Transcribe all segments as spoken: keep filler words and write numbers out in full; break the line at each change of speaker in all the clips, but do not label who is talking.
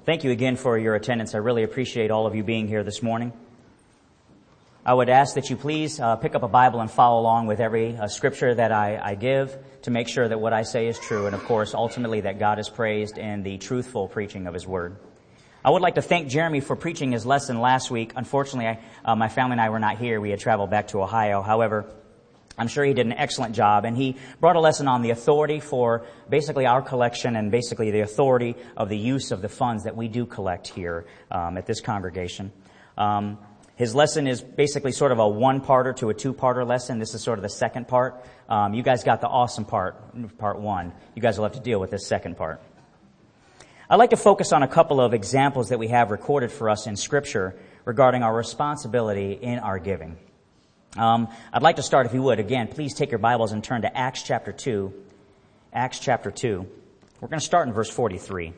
Thank you again for your attendance. I really appreciate all of you being here this morning. I would ask that you please uh, pick up a Bible and follow along with every uh, scripture that I, I give to make sure that what I say is true and, of course, ultimately that God is praised in the truthful preaching of His Word. I would like to thank Jeremy for preaching his lesson last week. Unfortunately, I, uh, my family and I were not here. We had traveled back to Ohio. However, I'm sure he did an excellent job, and he brought a lesson on the authority for basically our collection and basically the authority of the use of the funds that we do collect here um, at this congregation. Um, his lesson is basically sort of a one-parter to a two-parter lesson. This is sort of the second part. Um, you guys got the awesome part, part one. You guys will have to deal with this second part. I'd like to focus on a couple of examples that we have recorded for us in Scripture regarding our responsibility in our giving. Um, I'd like to start, if you would, again, please take your Bibles and turn to Acts chapter two. Acts chapter two. We're going to start in verse forty-three.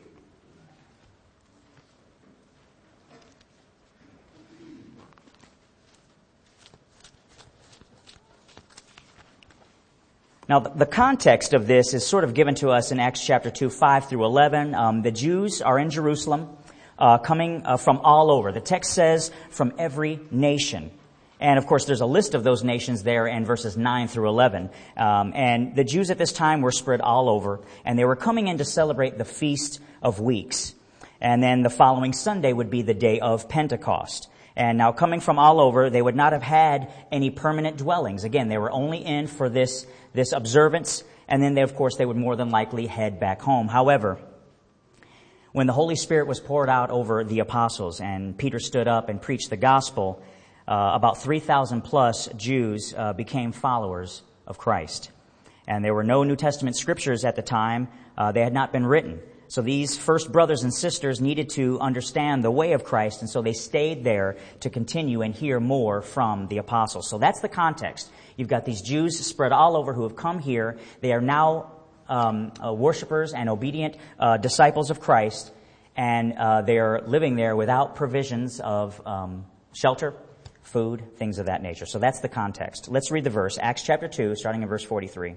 Now, the context of this is sort of given to us in Acts chapter two, five through eleven. Um, the Jews are in Jerusalem, uh, coming uh, from all over. The text says from every nation. And, of course, there's a list of those nations there in verses nine through eleven. Um, and the Jews at this time were spread all over, and they were coming in to celebrate the Feast of Weeks. And then the following Sunday would be the day of Pentecost. And now coming from all over, they would not have had any permanent dwellings. Again, they were only in for this, this observance, and then, they, of course, they would more than likely head back home. However, when the Holy Spirit was poured out over the apostles and Peter stood up and preached the gospel, Uh, about three thousand plus Jews uh, became followers of Christ. And there were no New Testament scriptures at the time. Uh, they had not been written. So these first brothers and sisters needed to understand the way of Christ, and so they stayed there to continue and hear more from the apostles. So that's the context. You've got these Jews spread all over who have come here. They are now um, uh, worshipers and obedient uh, disciples of Christ, and uh, they are living there without provisions of um, shelter, food, things of that nature. So that's the context. Let's read the verse. Acts chapter two, starting in verse forty-three.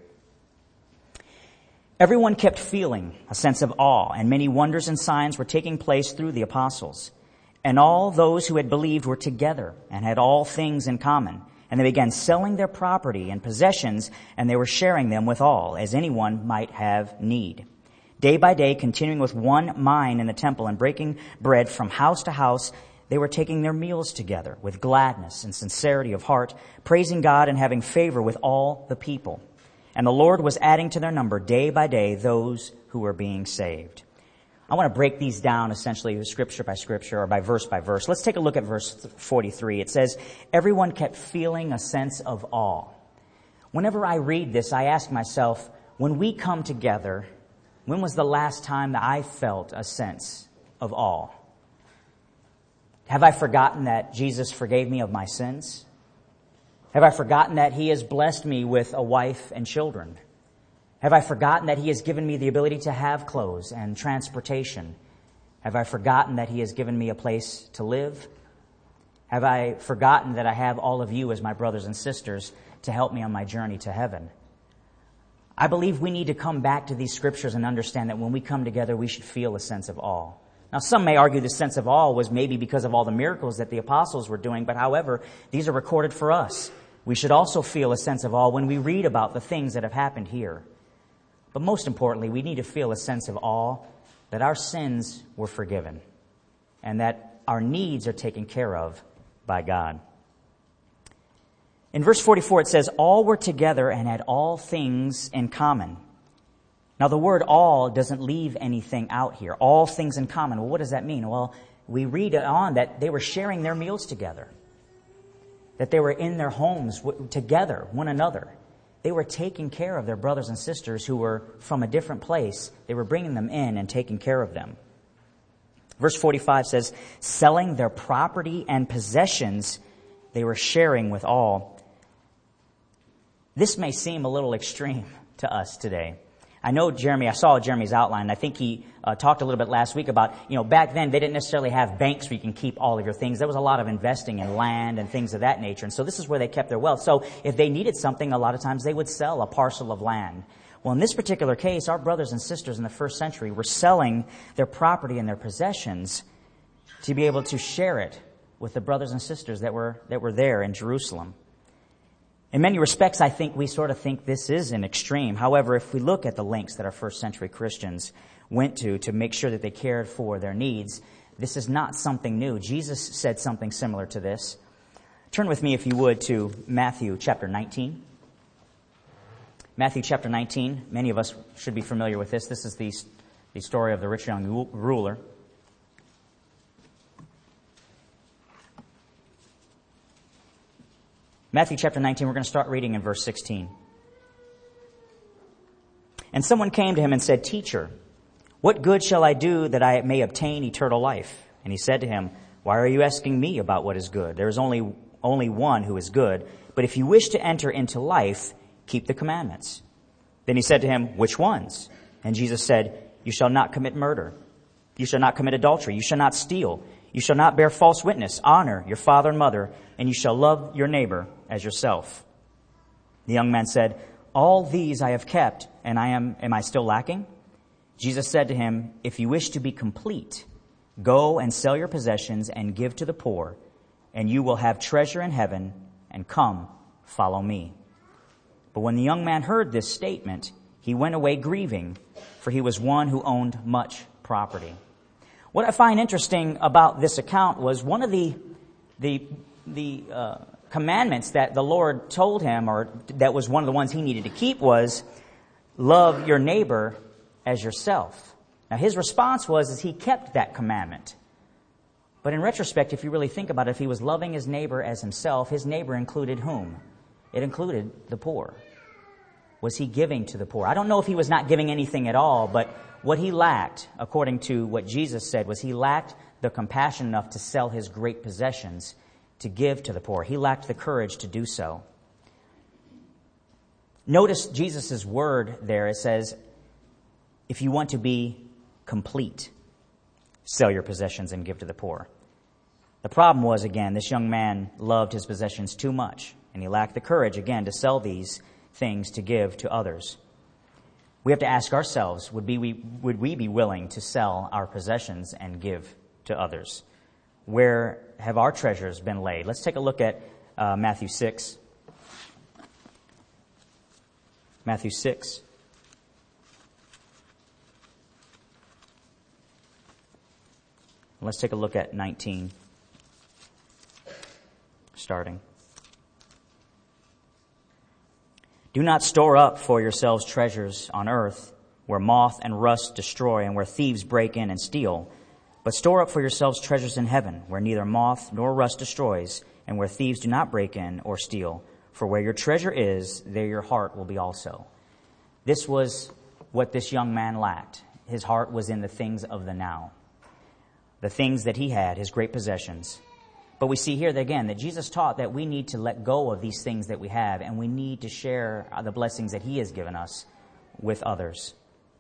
Everyone kept feeling a sense of awe, and many wonders and signs were taking place through the apostles. And all those who had believed were together and had all things in common. And they began selling their property and possessions, and they were sharing them with all, as anyone might have need. Day by day, continuing with one mind in the temple and breaking bread from house to house, they were taking their meals together with gladness and sincerity of heart, praising God and having favor with all the people. And the Lord was adding to their number day by day those who were being saved. I want to break these down essentially scripture by scripture or by verse by verse. Let's take a look at verse forty-three. It says, everyone kept feeling a sense of awe. Whenever I read this, I ask myself, when we come together, when was the last time that I felt a sense of awe? Have I forgotten that Jesus forgave me of my sins? Have I forgotten that He has blessed me with a wife and children? Have I forgotten that He has given me the ability to have clothes and transportation? Have I forgotten that He has given me a place to live? Have I forgotten that I have all of you as my brothers and sisters to help me on my journey to heaven? I believe we need to come back to these scriptures and understand that when we come together, we should feel a sense of awe. Now, some may argue this sense of awe was maybe because of all the miracles that the apostles were doing, but however, these are recorded for us. We should also feel a sense of awe when we read about the things that have happened here. But most importantly, we need to feel a sense of awe that our sins were forgiven and that our needs are taken care of by God. In verse forty-four, it says, all were together and had all things in common. Now, the word all doesn't leave anything out here. All things in common. Well, what does that mean? Well, we read on that they were sharing their meals together, that they were in their homes together, one another. They were taking care of their brothers and sisters who were from a different place. They were bringing them in and taking care of them. Verse forty-five says, selling their property and possessions, they were sharing with all. This may seem a little extreme to us today. I know Jeremy, I saw Jeremy's outline. I think he uh, talked a little bit last week about, you know, back then they didn't necessarily have banks where you can keep all of your things. There was a lot of investing in land and things of that nature. And so this is where they kept their wealth. So if they needed something, a lot of times they would sell a parcel of land. Well, in this particular case, our brothers and sisters in the first century were selling their property and their possessions to be able to share it with the brothers and sisters that were that were there in Jerusalem. In many respects, I think we sort of think this is an extreme. However, if we look at the lengths that our first century Christians went to to make sure that they cared for their needs, this is not something new. Jesus said something similar to this. Turn with me, if you would, to Matthew chapter nineteen. Matthew chapter nineteen. Many of us should be familiar with this. This is the, the story of the rich young ruler. Matthew chapter nineteen, we're going to start reading in verse sixteen. And someone came to him and said, "Teacher, what good shall I do that I may obtain eternal life?" And he said to him, "Why are you asking me about what is good? There is only, only one who is good. But if you wish to enter into life, keep the commandments." Then he said to him, "Which ones?" And Jesus said, "You shall not commit murder. You shall not commit adultery. You shall not steal. You shall not bear false witness. Honor your father and mother, and you shall love your neighbor as yourself." The young man said, "All these I have kept, and I am, am I still lacking?" Jesus said to him, "If you wish to be complete, go and sell your possessions and give to the poor, and you will have treasure in heaven, and come, follow me." But when the young man heard this statement, he went away grieving, for he was one who owned much property. What I find interesting about this account was one of the the the uh, commandments that the Lord told him, or that was one of the ones he needed to keep, was love your neighbor as yourself. Now his response was is he kept that commandment. But in retrospect, if you really think about it, if he was loving his neighbor as himself, his neighbor included whom? It included the poor. Was he giving to the poor? I don't know if he was not giving anything at all, but what he lacked, according to what Jesus said, was he lacked the compassion enough to sell his great possessions to give to the poor. He lacked the courage to do so. Notice Jesus' word there. It says, if you want to be complete, sell your possessions and give to the poor. The problem was, again, this young man loved his possessions too much, and he lacked the courage, again, to sell these things to give to others. We have to ask ourselves, would we, would we be willing to sell our possessions and give to others? Where have our treasures been laid? Let's take a look at uh, Matthew six. Matthew six. Let's take a look at nineteen, starting. "Do not store up for yourselves treasures on earth, where moth and rust destroy and where thieves break in and steal. But store up for yourselves treasures in heaven, where neither moth nor rust destroys and where thieves do not break in or steal. For where your treasure is, there your heart will be also." This was what this young man lacked. His heart was in the things of the now, the things that he had, his great possessions. But we see here that, again, that Jesus taught that we need to let go of these things that we have, and we need to share the blessings that he has given us with others.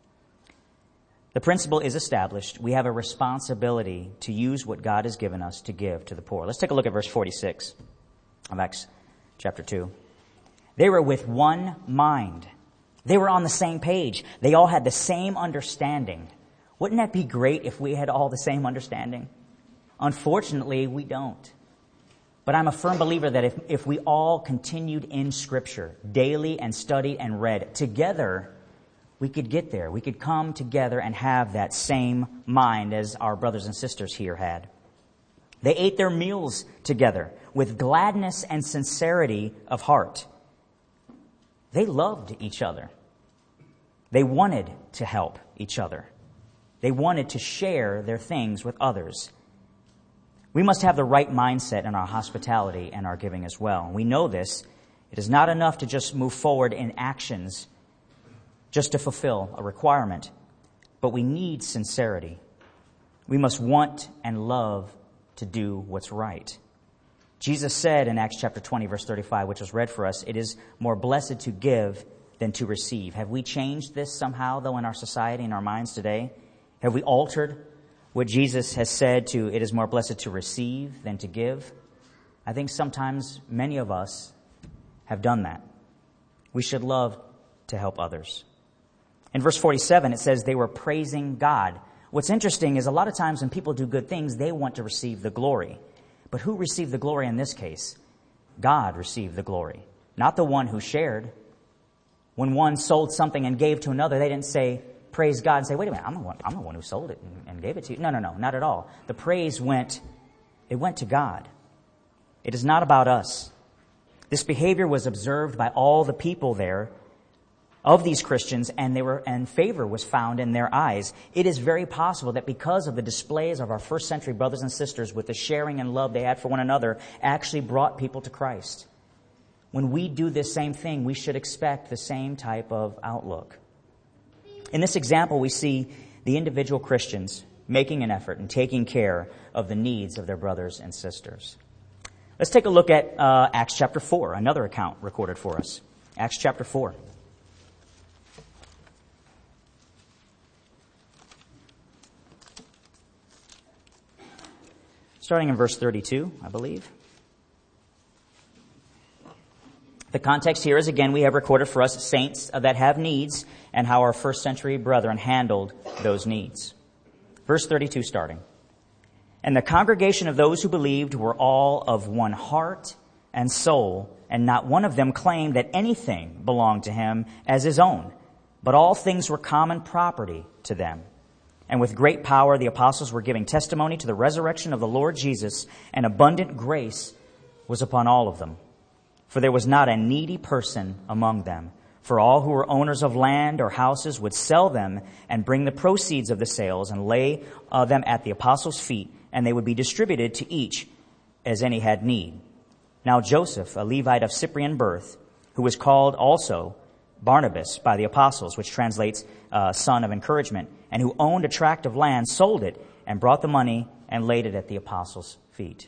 The principle is established. We have a responsibility to use what God has given us to give to the poor. Let's take a look at verse forty-six of Acts chapter two. "They were with one mind. They were on the same page. They all had the same understanding." Wouldn't that be great if we had all the same understanding? Unfortunately, we don't. But I'm a firm believer that if, if we all continued in Scripture daily and studied and read together, we could get there. We could come together and have that same mind as our brothers and sisters here had. They ate their meals together with gladness and sincerity of heart. They loved each other. They wanted to help each other. They wanted to share their things with others. We must have the right mindset in our hospitality and our giving as well. We know this. It is not enough to just move forward in actions just to fulfill a requirement, but we need sincerity. We must want and love to do what's right. Jesus said in Acts chapter twenty, verse thirty-five, which was read for us, "It is more blessed to give than to receive." Have we changed this somehow, though, in our society, in our minds today? Have we altered what Jesus has said to, "It is more blessed to receive than to give"? I think sometimes many of us have done that. We should love to help others. In verse forty-seven, it says they were praising God. What's interesting is a lot of times when people do good things, they want to receive the glory. But who received the glory in this case? God received the glory, not the one who shared. When one sold something and gave to another, they didn't say, praise God, and say, wait a minute, I'm the one, I'm the one who sold it and, and gave it to you. No, no, no, not at all. The praise went, it went to God. It is not about us. This behavior was observed by all the people there of these Christians, and they were, and favor was found in their eyes. It is very possible that because of the displays of our first century brothers and sisters with the sharing and love they had for one another, actually brought people to Christ. When we do this same thing, we should expect the same type of outlook. In this example, we see the individual Christians making an effort and taking care of the needs of their brothers and sisters. Let's take a look at uh, Acts chapter four, another account recorded for us. Acts chapter four. Starting in verse thirty-two, I believe. The context here is, again, we have recorded for us saints that have needs and how our first century brethren handled those needs. Verse thirty-two starting. And the congregation of those who believed were all of one heart and soul, and not one of them claimed that anything belonged to him as his own, but all things were common property to them. And with great power the apostles were giving testimony to the resurrection of the Lord Jesus, and abundant grace was upon all of them. For there was not a needy person among them. For all who were owners of land or houses would sell them and bring the proceeds of the sales and lay uh, them at the apostles' feet, and they would be distributed to each as any had need. Now Joseph, a Levite of Cyprian birth, who was called also Barnabas by the apostles, which translates uh, son of encouragement, and who owned a tract of land, sold it and brought the money and laid it at the apostles' feet.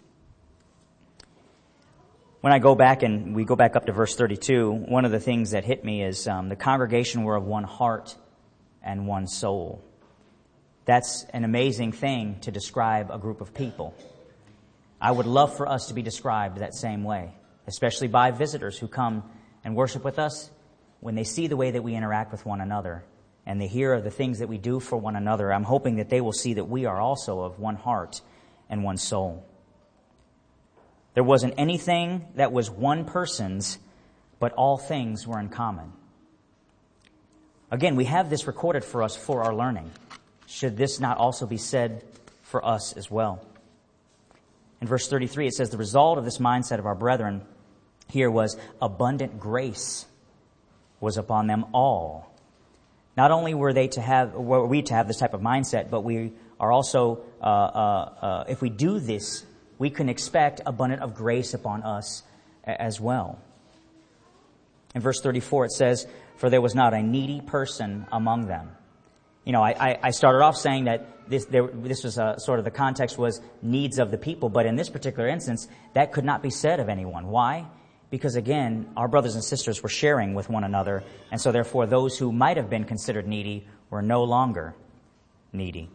When I go back and we go back up to verse thirty-two, one of the things that hit me is um, the congregation were of one heart and one soul. That's an amazing thing to describe a group of people. I would love for us to be described that same way, especially by visitors who come and worship with us. When they see the way that we interact with one another and they hear of the things that we do for one another, I'm hoping that they will see that we are also of one heart and one soul. There wasn't anything that was one person's, but all things were in common. Again, we have this recorded for us for our learning. Should this not also be said for us as well? In verse thirty-three, it says, the result of this mindset of our brethren here was abundant grace was upon them all. Not only were they to have, were we to have this type of mindset, but we are also, uh, uh, uh, if we do this, we can expect abundant of grace upon us as well. In verse thirty-four, it says, for there was not a needy person among them. You know, I, I started off saying that this, there, this was a, sort of the context was needs of the people, but in this particular instance, that could not be said of anyone. Why? Because again, our brothers and sisters were sharing with one another, and so therefore those who might have been considered needy were no longer needy.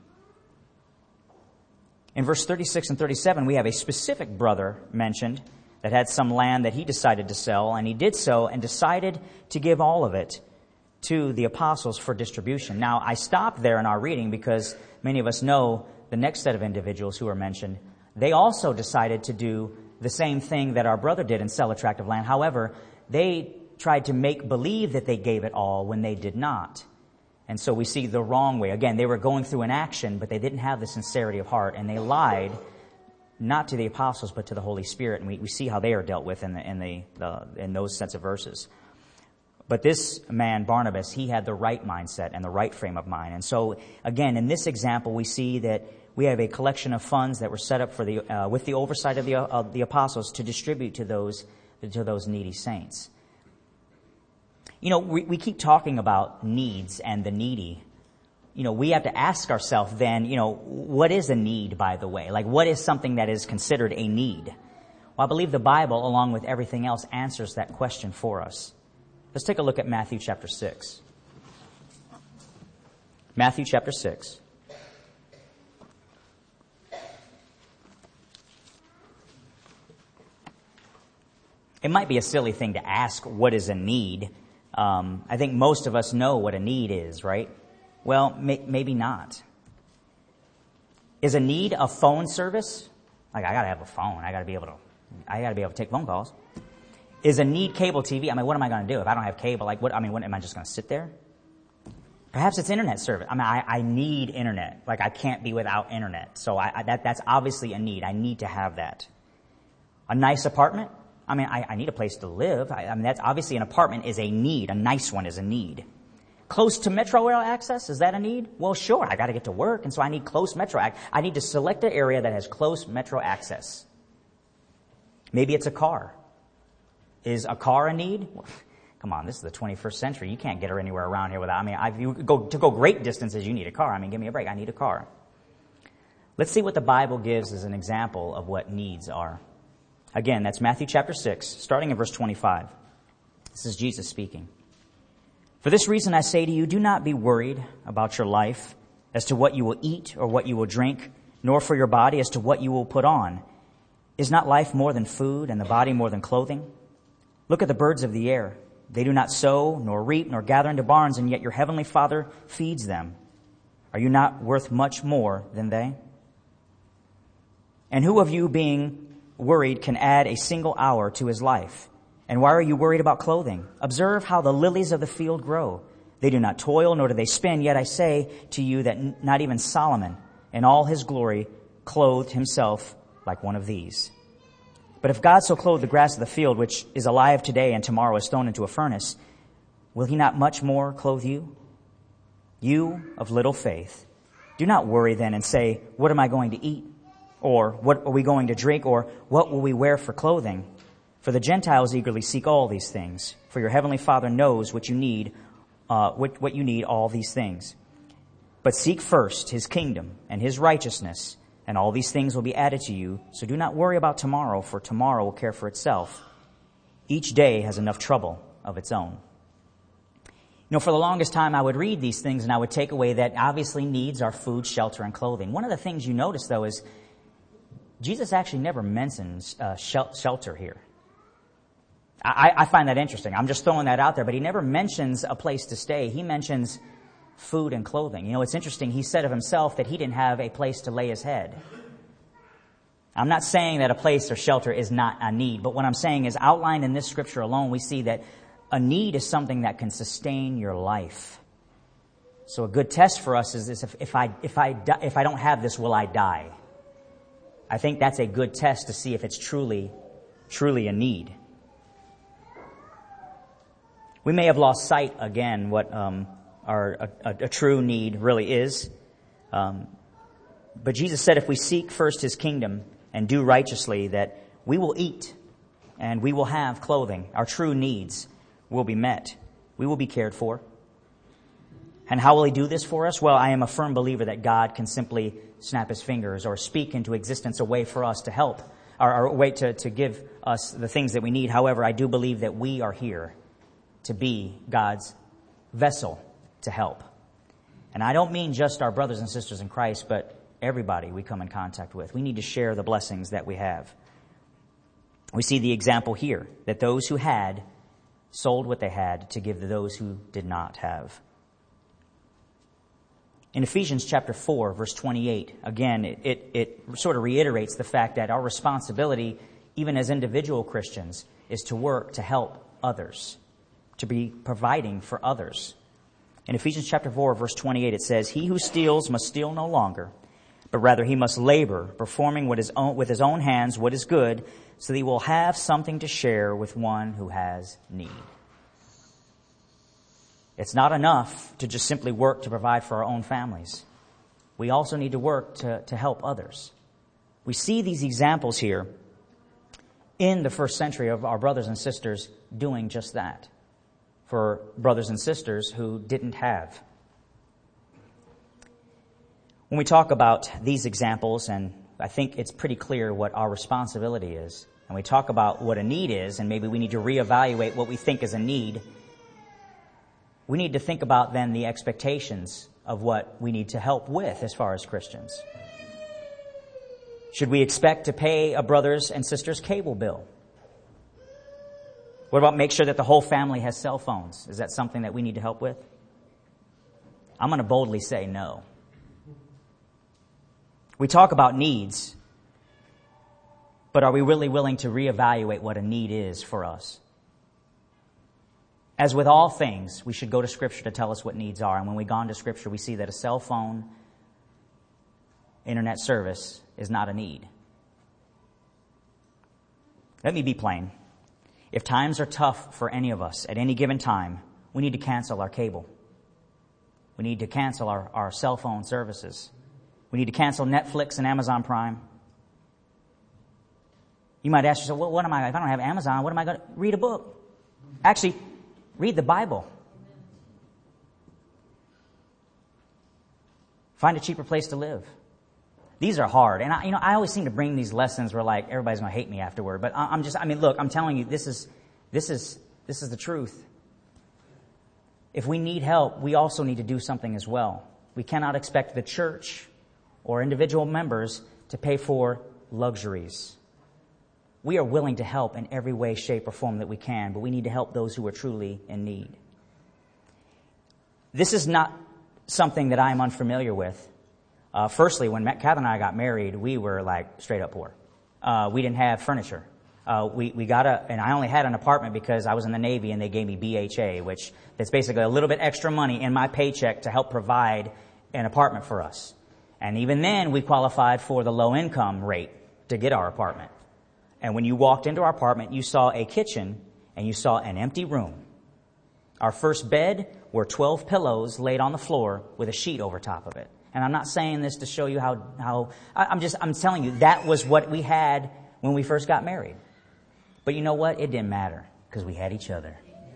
In verse thirty-six and thirty-seven, we have a specific brother mentioned that had some land that he decided to sell, and he did so and decided to give all of it to the apostles for distribution. Now, I stopped there in our reading because many of us know the next set of individuals who are mentioned. They also decided to do the same thing that our brother did and sell a tract of land. However, they tried to make believe that they gave it all when they did not. And so we see the wrong way. Again, they were going through an action, but they didn't have the sincerity of heart, and they lied not to the apostles, but to the Holy Spirit. And we, we see how they are dealt with in the, in the, the in those sets of verses. But this man, Barnabas, he had the right mindset and the right frame of mind. And so, again, in this example, we see that we have a collection of funds that were set up for the uh, with the oversight of the uh, of the apostles to distribute to those to those needy saints. You know, we, we keep talking about needs and the needy. You know, we have to ask ourselves then, you know, what is a need, by the way? Like, what is something that is considered a need? Well, I believe the Bible, along with everything else, answers that question for us. Let's take a look at Matthew chapter six. Matthew chapter six. It might be a silly thing to ask what is a need, Um, I think most of us know what a need is, right? Well, may, maybe not. Is a need a phone service? Like, I gotta have a phone. I gotta be able to, I gotta be able to take phone calls. Is a need cable T V? I mean, what am I gonna do if I don't have cable? Like, what, I mean, what, am I just gonna sit there? Perhaps it's internet service. I mean, I, I need internet. Like, I can't be without internet. So I, I, that, that's obviously a need. I need to have that. A nice apartment? I mean, I, I need a place to live. I, I mean, that's obviously an apartment is a need. A nice one is a need. Close to metro rail access, is that a need? Well, sure, I got to get to work, and so I need close metro access. I need to select an area that has close metro access. Maybe it's a car. Is a car a need? Well, come on, this is the twenty-first century. You can't get her anywhere around here without, I mean, I, you go, to go great distances, you need a car. I mean, give me a break, I need a car. Let's see what the Bible gives as an example of what needs are. Again, that's Matthew chapter six, starting in verse twenty-five. This is Jesus speaking. For this reason I say to you, do not be worried about your life as to what you will eat or what you will drink, nor for your body as to what you will put on. Is not life more than food and the body more than clothing? Look at the birds of the air. They do not sow, nor reap, nor gather into barns, and yet your heavenly Father feeds them. Are you not worth much more than they? And who of you, being worried, can add a single hour to his life? And why are you worried about clothing? Observe how the lilies of the field grow. They do not toil, nor do they spin. Yet I say to you that n- not even Solomon, in all his glory, clothed himself like one of these. But if God so clothed the grass of the field, which is alive today and tomorrow is thrown into a furnace, will he not much more clothe you? You of little faith. Do not worry then and say, what am I going to eat? Or what are we going to drink? Or what will we wear for clothing? For the Gentiles eagerly seek all these things. For your heavenly Father knows what you need, uh, what, what you need, all these things. But seek first his kingdom and his righteousness, and all these things will be added to you. So do not worry about tomorrow, for tomorrow will care for itself. Each day has enough trouble of its own. You know, for the longest time, I would read these things and I would take away that obviously needs are food, shelter, and clothing. One of the things you notice, though, is Jesus actually never mentions uh, shel- shelter here. I, I find that interesting. I'm just throwing that out there, but he never mentions a place to stay. He mentions food and clothing. You know, it's interesting. He said of himself that he didn't have a place to lay his head. I'm not saying that a place or shelter is not a need, but what I'm saying is outlined in this scripture alone, we see that a need is something that can sustain your life. So a good test for us is this: if, if I if I if I don't have this, will I die? I think that's a good test to see if it's truly truly a need. We may have lost sight again what um, our a, a, a true need really is. Um, but Jesus said if we seek first his kingdom and do righteously, that we will eat and we will have clothing. Our true needs will be met. We will be cared for. And how will he do this for us? Well, I am a firm believer that God can simply snap his fingers or speak into existence a way for us to help, or, or a way to, to give us the things that we need. However, I do believe that we are here to be God's vessel to help. And I don't mean just our brothers and sisters in Christ, but everybody we come in contact with. We need to share the blessings that we have. We see the example here, that those who had sold what they had to give to those who did not have. In Ephesians chapter four, verse twenty-eight, again, it, it, it sort of reiterates the fact that our responsibility, even as individual Christians, is to work to help others, to be providing for others. In Ephesians chapter four, verse twenty-eight, it says, he who steals must steal no longer, but rather he must labor, performing what is own, with his own hands what is good, so that he will have something to share with one who has need. It's not enough to just simply work to provide for our own families. We also need to work to, to help others. We see these examples here in the first century of our brothers and sisters doing just that for brothers and sisters who didn't have. When we talk about these examples, and I think it's pretty clear what our responsibility is, and we talk about what a need is, and maybe we need to reevaluate what we think is a need, we need to think about then the expectations of what we need to help with as far as Christians. Should we expect to pay a brother's and sister's cable bill? What about make sure that the whole family has cell phones? Is that something that we need to help with? I'm going to boldly say no. We talk about needs, but are we really willing to reevaluate what a need is for us? As with all things, we should go to Scripture to tell us what needs are. And when we go into Scripture, we see that a cell phone, internet service is not a need. Let me be plain. If times are tough for any of us at any given time, we need to cancel our cable. We need to cancel our, our cell phone services. We need to cancel Netflix and Amazon Prime. You might ask yourself, well, what am I, if I don't have Amazon, what am I going to, read a book? Actually, read the Bible. Find a cheaper place to live. These are hard. And I, you know, I always seem to bring these lessons where like everybody's going to hate me afterward. But I, I'm just, I mean, look, I'm telling you, this is, this is, this is the truth. If we need help, we also need to do something as well. We cannot expect the church or individual members to pay for luxuries. We are willing to help in every way, shape, or form that we can, but we need to help those who are truly in need. This is not something that I am unfamiliar with. Uh, firstly, when Catherine and I got married, we were like straight up poor. Uh, we didn't have furniture. Uh, we, we got a, and I only had an apartment because I was in the Navy and they gave me B H A, which that's basically a little bit extra money in my paycheck to help provide an apartment for us. And even then, we qualified for the low income rate to get our apartment. And when you walked into our apartment, you saw a kitchen and you saw an empty room. Our first bed were twelve pillows laid on the floor with a sheet over top of it. And I'm not saying this to show you how, how, I'm just, I'm telling you, that was what we had when we first got married. But you know what? It didn't matter because we had each other.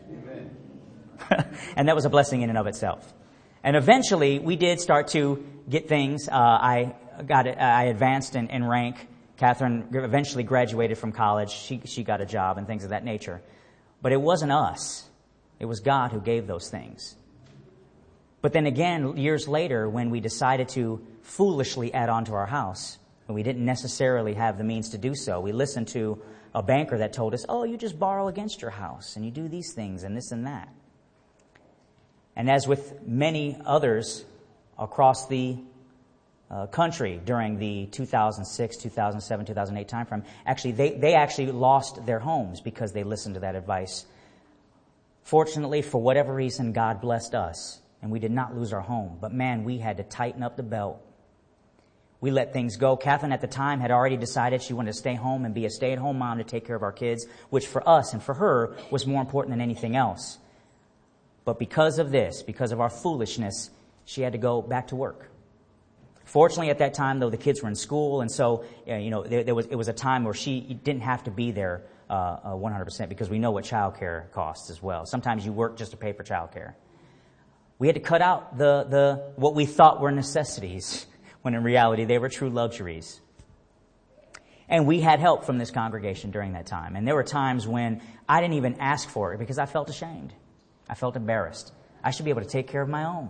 And that was a blessing in and of itself. And eventually we did start to get things. Uh, I got, I advanced in, in rank. Catherine eventually graduated from college. She, she got a job and things of that nature. But it wasn't us. It was God who gave those things. But then again, years later, when we decided to foolishly add on to our house, and we didn't necessarily have the means to do so, we listened to a banker that told us, oh, you just borrow against your house, and you do these things, and this and that. And as with many others across the uh, country during the two thousand six, two thousand seven, two thousand eight timeframe, actually, they, they actually lost their homes because they listened to that advice. Fortunately, for whatever reason, God blessed us. And we did not lose our home. But man, we had to tighten up the belt. We let things go. Catherine at the time had already decided she wanted to stay home and be a stay-at-home mom to take care of our kids, which for us and for her was more important than anything else. But because of this, because of our foolishness, she had to go back to work. Fortunately, at that time, though, the kids were in school, and so you know there, there was it was a time where she didn't have to be there uh, uh, one hundred percent because we know what childcare costs as well. Sometimes you work just to pay for childcare. We had to cut out the, the what we thought were necessities, when in reality they were true luxuries. And we had help from this congregation during that time. And there were times when I didn't even ask for it because I felt ashamed. I felt embarrassed. I should be able to take care of my own.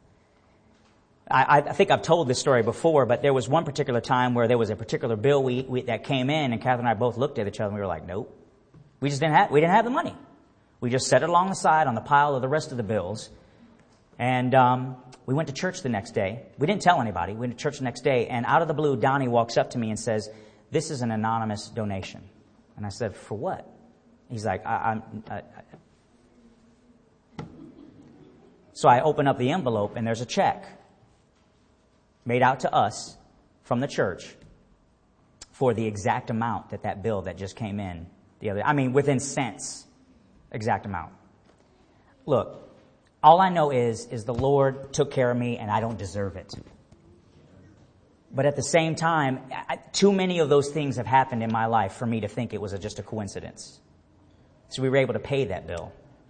I, I think I've told this story before, but there was one particular time where there was a particular bill we, we, that came in, and Catherine and I both looked at each other and we were like, nope. We just didn't have, we didn't have the money. We just set it along the side on the pile of the rest of the bills. And um, we went to church the next day. We didn't tell anybody. We went to church the next day, and out of the blue, Donnie walks up to me and says, this is an anonymous donation. And I said, for what? He's like, I, I, I, I. So I open up the envelope, and there's a check made out to us from the church for the exact amount that that bill that just came in the other, I mean, within cents, exact amount. Look. All I know is, is the Lord took care of me and I don't deserve it. But at the same time, I, too many of those things have happened in my life for me to think it was a, just a coincidence. So we were able to pay that bill.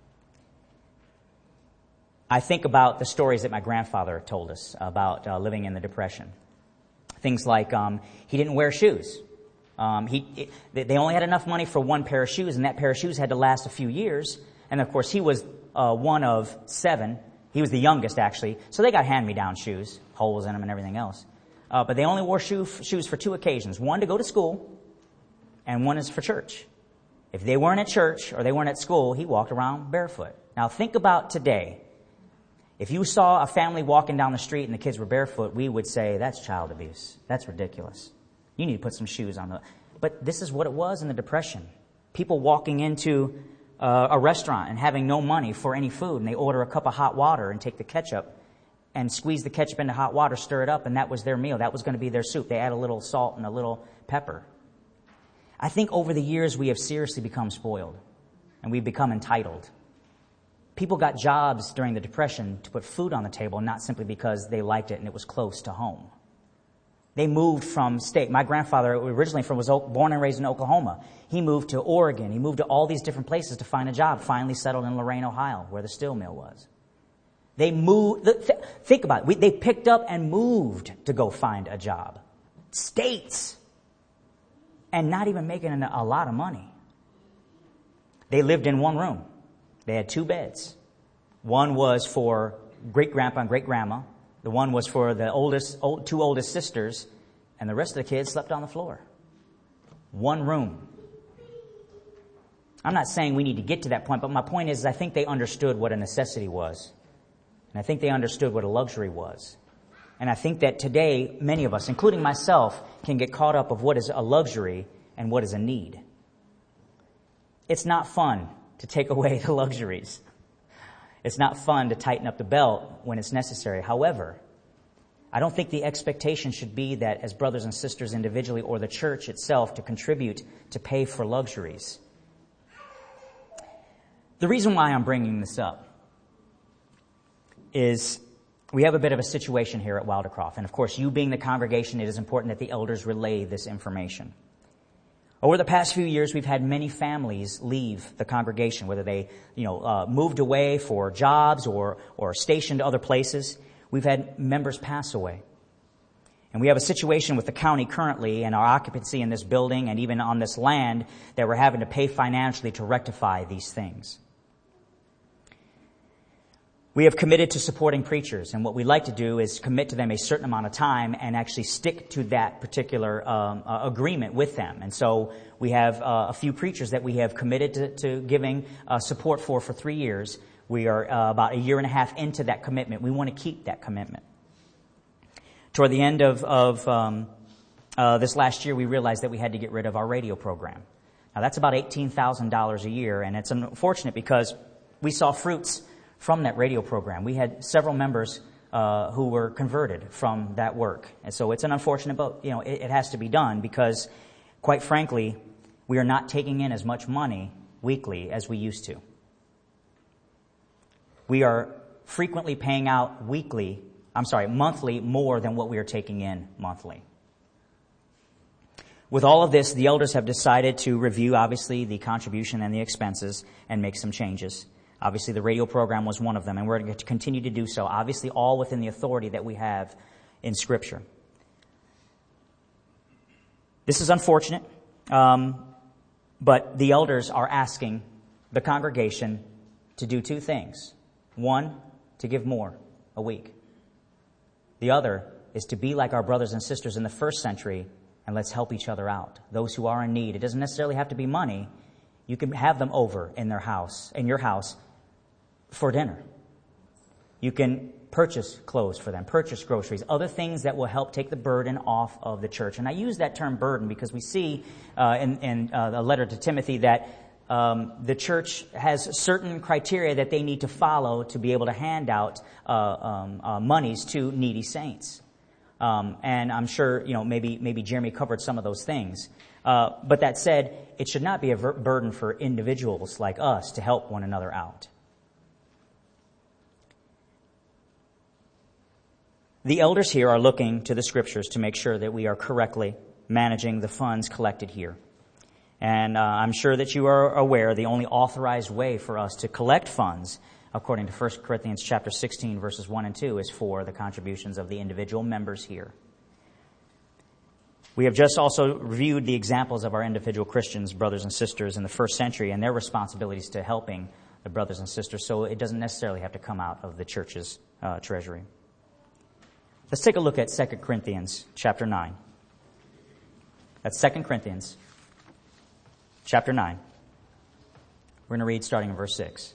I think about the stories that my grandfather told us about uh, living in the Depression. Things like um, he didn't wear shoes. Um, he it, they only had enough money for one pair of shoes, and that pair of shoes had to last a few years. And of course, he was uh, one of seven. He was the youngest, actually. So they got hand-me-down shoes, holes in them and everything else. Uh, but they only wore shoe, shoes for two occasions. One to go to school, and one is for church. If they weren't at church or they weren't at school, he walked around barefoot. Now think about today. If you saw a family walking down the street and the kids were barefoot, we would say, that's child abuse. That's ridiculous. You need to put some shoes on. The... But this is what it was in the Depression. People walking into uh, a restaurant and having no money for any food, and they order a cup of hot water and take the ketchup and squeeze the ketchup into hot water, stir it up, and that was their meal. That was going to be their soup. They add a little salt and a little pepper. I think over the years we have seriously become spoiled, and we've become entitled. People got jobs during the Depression to put food on the table, not simply because they liked it and it was close to home. They moved from state. My grandfather originally from was born and raised in Oklahoma. He moved to Oregon. He moved to all these different places to find a job. Finally settled in Lorain, Ohio, where the steel mill was. They moved. Think about it. We, they picked up and moved to go find a job. States. And not even making a lot of money. They lived in one room. They had two beds. One was for great-grandpa and great-grandma. The one was for the oldest, old, two oldest sisters, and the rest of the kids slept on the floor. One room. I'm not saying we need to get to that point, but my point is I think they understood what a necessity was. And I think they understood what a luxury was. And I think that today, many of us, including myself, can get caught up of what is a luxury and what is a need. It's not fun to take away the luxuries. It's not fun to tighten up the belt when it's necessary. However, I don't think the expectation should be that as brothers and sisters individually or the church itself to contribute to pay for luxuries. The reason why I'm bringing this up is we have a bit of a situation here at Wildercroft. And of course, you being the congregation, it is important that the elders relay this information. Over the past few years, we've had many families leave the congregation, whether they, you know, uh, moved away for jobs or, or stationed other places. We've had members pass away. And we have a situation with the county currently and our occupancy in this building and even on this land that we're having to pay financially to rectify these things. We have committed to supporting preachers, and what we like to do is commit to them a certain amount of time and actually stick to that particular um, uh, agreement with them. And so we have uh, a few preachers that we have committed to, to giving uh, support for for three years. We are uh, about a year and a half into that commitment. We want to keep that commitment. Toward the end of, of um, uh, this last year, we realized that we had to get rid of our radio program. Now, that's about eighteen thousand dollars a year, and it's unfortunate because we saw fruits from that radio program. We had several members uh, who were converted from that work. And so it's an unfortunate, but you know, it, it has to be done because, quite frankly, we are not taking in as much money weekly as we used to. We are frequently paying out weekly, I'm sorry, monthly more than what we are taking in monthly. With all of this, the elders have decided to review, obviously, the contribution and the expenses and make some changes. Obviously, the radio program was one of them, and we're going to continue to do so, obviously all within the authority that we have in Scripture. This is unfortunate, um, but the elders are asking the congregation to do two things. One, to give more a week. The other is to be like our brothers and sisters in the first century, and let's help each other out. Those who are in need. It doesn't necessarily have to be money. You can have them over in their house, in your house, for dinner. You can purchase clothes for them, purchase groceries, other things that will help take the burden off of the church. And I use that term burden because we see uh, in, in uh, the letter to Timothy that um, the church has certain criteria that they need to follow to be able to hand out uh, um, uh, monies to needy saints. Um, and I'm sure, you know, maybe maybe Jeremy covered some of those things. Uh, but that said, it should not be a ver- burden for individuals like us to help one another out. The elders here are looking to the Scriptures to make sure that we are correctly managing the funds collected here. And uh, I'm sure that you are aware the only authorized way for us to collect funds, according to First Corinthians chapter sixteen, verses one and two, is for the contributions of the individual members here. We have just also reviewed the examples of our individual Christians, brothers and sisters in the first century, and their responsibilities to helping the brothers and sisters, so it doesn't necessarily have to come out of the church's uh, treasury. Let's take a look at Second Corinthians chapter nine. That's Second Corinthians chapter nine. We're going to read starting in verse six.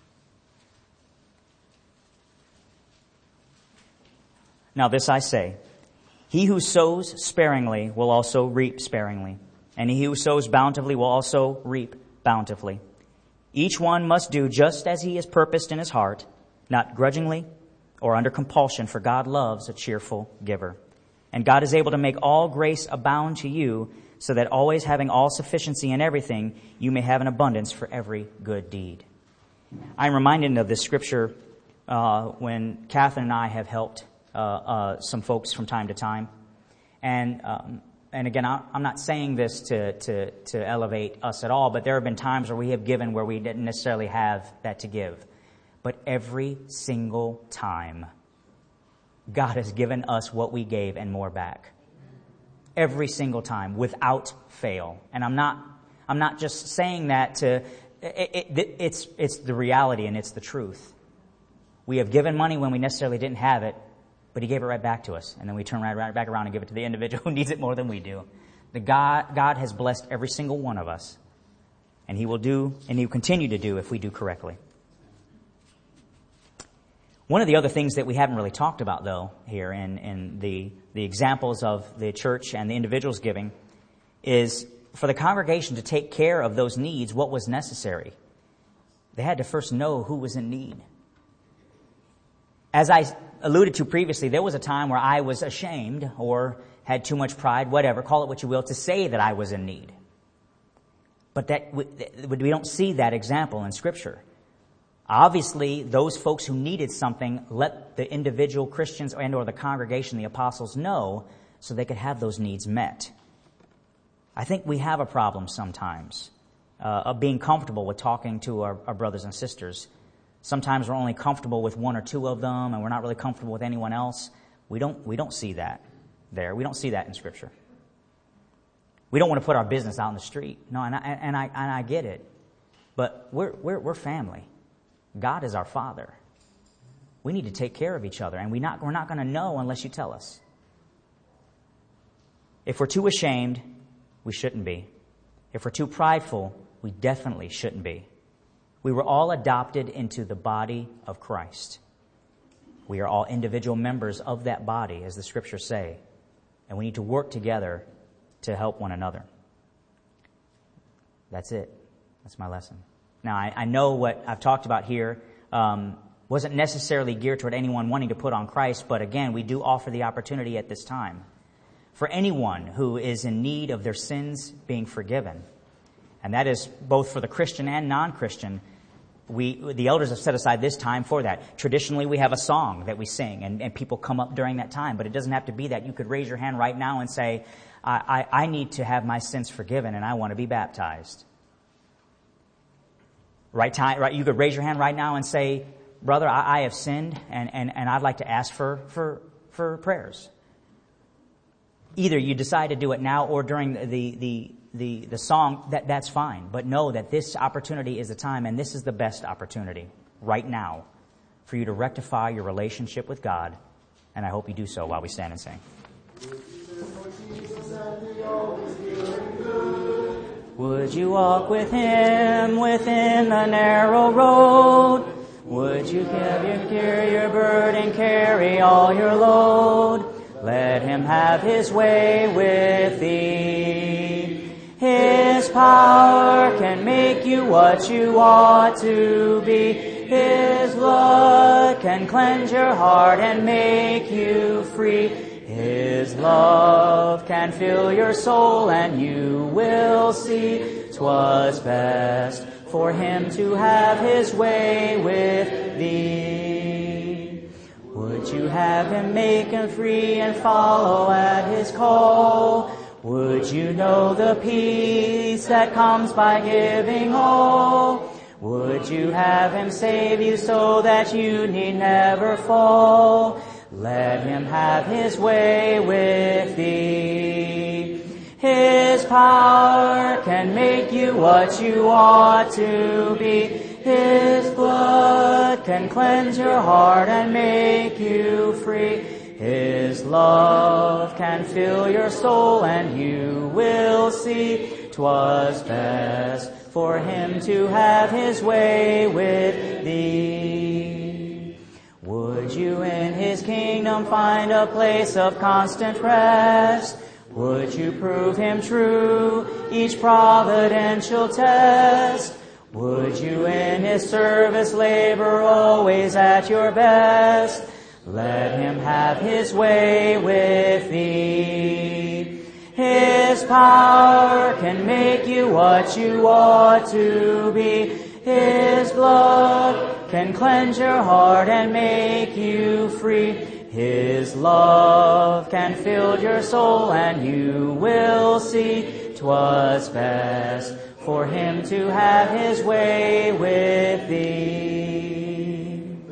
Now this I say, he who sows sparingly will also reap sparingly, and he who sows bountifully will also reap bountifully. Each one must do just as he has purposed in his heart, not grudgingly or under compulsion, for God loves a cheerful giver. And God is able to make all grace abound to you, so that always having all sufficiency in everything, you may have an abundance for every good deed. I'm reminded of this scripture uh, when Catherine and I have helped uh, uh, some folks from time to time. And um, and again, I, I'm not saying this to, to, to elevate us at all, but there have been times where we have given where we didn't necessarily have that to give. But every single time, God has given us what we gave and more back. Every single time, without fail. And I'm not, I'm not just saying that to, it, it, it's, it's the reality and it's the truth. We have given money when we necessarily didn't have it, but He gave it right back to us. And then we turn right, right back around and give it to the individual who needs it more than we do. The God, God has blessed every single one of us. And He will do, and He will continue to do if we do correctly. One of the other things that we haven't really talked about, though, here in, in the, the examples of the church and the individuals giving is for the congregation to take care of those needs, what was necessary. They had to first know who was in need. As I alluded to previously, there was a time where I was ashamed or had too much pride, whatever, call it what you will, to say that I was in need. But that we don't see that example in Scripture. Obviously, those folks who needed something let the individual Christians and or the congregation, the apostles, know so they could have those needs met. I think we have a problem sometimes uh, of being comfortable with talking to our, our brothers and sisters. Sometimes we're only comfortable with one or two of them, and we're not really comfortable with anyone else. We don't we don't see that there. We don't see that in Scripture. We don't want to put our business out in the street. No, and I and I and I get it, but we're we're we're family. God is our Father. We need to take care of each other, and we not, we're not going to know unless you tell us. If we're too ashamed, we shouldn't be. If we're too prideful, we definitely shouldn't be. We were all adopted into the body of Christ. We are all individual members of that body, as the Scriptures say, and we need to work together to help one another. That's it. That's my lesson. Now, I, I know what I've talked about here um, wasn't necessarily geared toward anyone wanting to put on Christ, but again, we do offer the opportunity at this time for anyone who is in need of their sins being forgiven. And that is both for the Christian and non-Christian. We, the elders have set aside this time for that. Traditionally, we have a song that we sing, and, and people come up during that time, but it doesn't have to be that. You could raise your hand right now and say, I, I, I need to have my sins forgiven, and I want to be baptized. Right time, right? You could raise your hand right now and say, brother, I, I have sinned and, and, and I'd like to ask for, for, for prayers. Either you decide to do it now or during the, the, the, the song, that, that's fine. But know that this opportunity is the time, and this is the best opportunity right now for you to rectify your relationship with God. And I hope you do so while we stand and sing. Would you walk with Him within the narrow road? Would you carry your burden, carry all your load? Let Him have His way with thee. His power can make you what you ought to be. His blood can cleanse your heart and make you free. His love can fill your soul, and you will see 'twas best for Him to have His way with thee. Would you have Him make Him free and follow at His call? Would you know the peace that comes by giving all? Would you have Him save you so that you need never fall? Let Him have His way with thee. His power can make you what you ought to be. His blood can cleanse your heart and make you free. His love can fill your soul, and you will see 'twas best for him to have his way with thee. Would you in his kingdom find a place of constant rest? Would you prove him true each providential test? Would you in his service labor always at your best? Let him have his way with thee. His power can make you what you ought to be. His blood can cleanse your heart and make you free. His love can fill your soul and you will see 'twas best for him to have his way with thee.